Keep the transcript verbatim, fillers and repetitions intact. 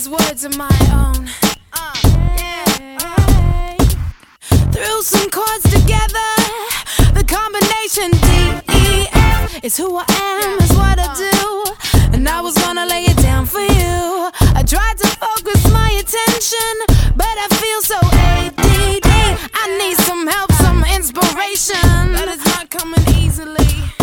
these words of my own. Uh, yeah. Threw some chords together. The combination D E F is who I am, is what I do. And I was gonna lay it down for you. I tried to focus my attention, but I feel so A D D. I need some help, some inspiration. That is not coming easily.